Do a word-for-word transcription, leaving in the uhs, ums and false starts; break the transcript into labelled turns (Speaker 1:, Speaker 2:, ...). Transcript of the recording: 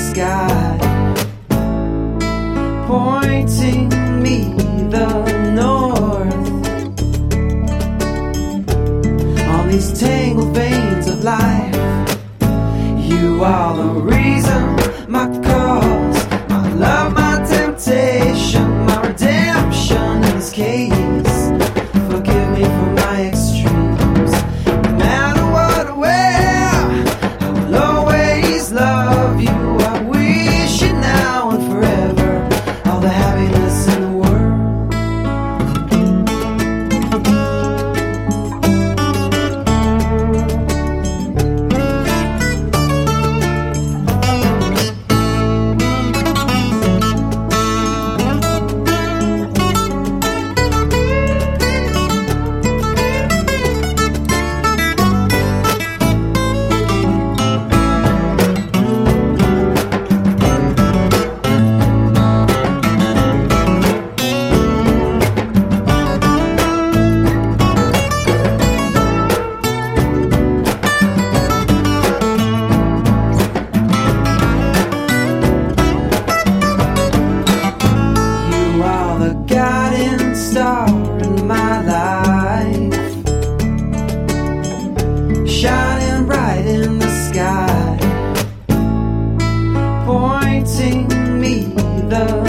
Speaker 1: sky, pointing me the north. On these tangled veins of life, you are the reason, my cause, my love, my temptation, my redemption in this case. Forgive me for my extremes. No matter what or where, I will always love you. I wish you now and forever all the happiness in the world. Guiding star in my life, shining bright in the sky, pointing me the